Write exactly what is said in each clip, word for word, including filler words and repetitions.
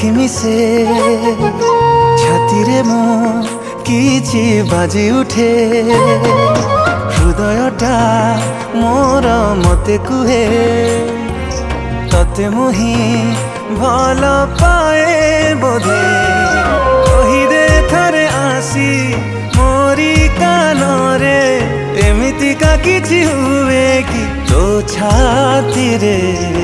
आखि मिसे छाती रे मो किछि बाजी उठे हृदयटा मोर मते कुहे तते मुही भल पाए बोधे कही दे थरे आसी मोरी कानरे एमिति का किछि हुए कि तो छाती रे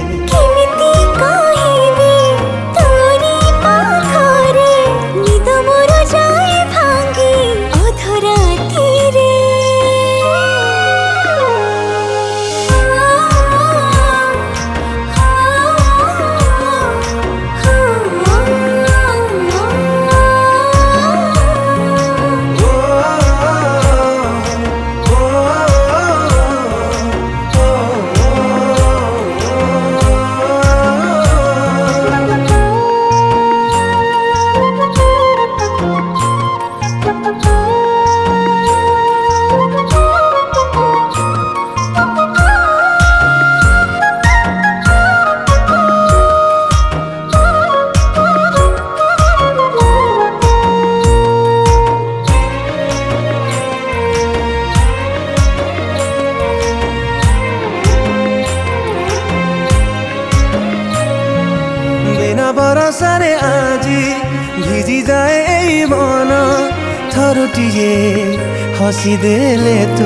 बरसारे आजी भिजी जाए ए मन थरुटिए हसी देले तू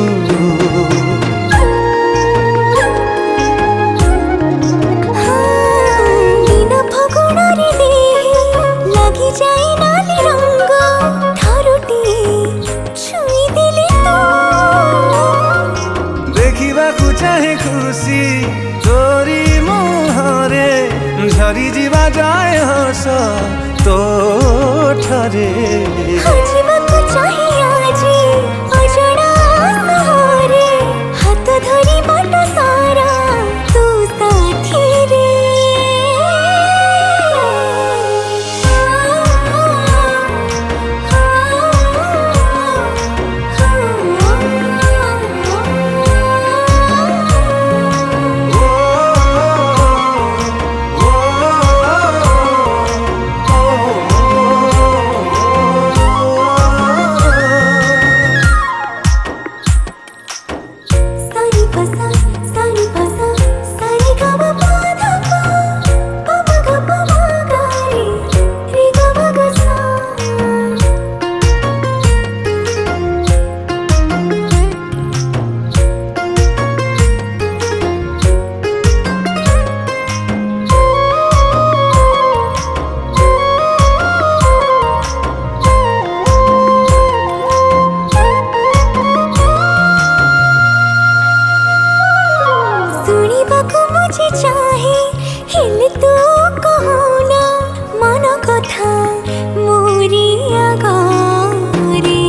देखा चाहे खुशी तोरी मुहरे झरी जीवा जाए हस तो ठरे हाथ धरी बाट सारा तू साथी रे मुझे चाहे हिल तू कहूना मन कथा मोरी आगारे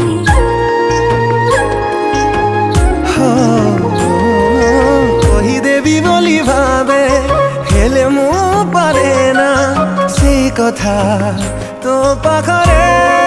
कही देवी बोली भावे हेले मु पारे ना से कथा तो पाखरे।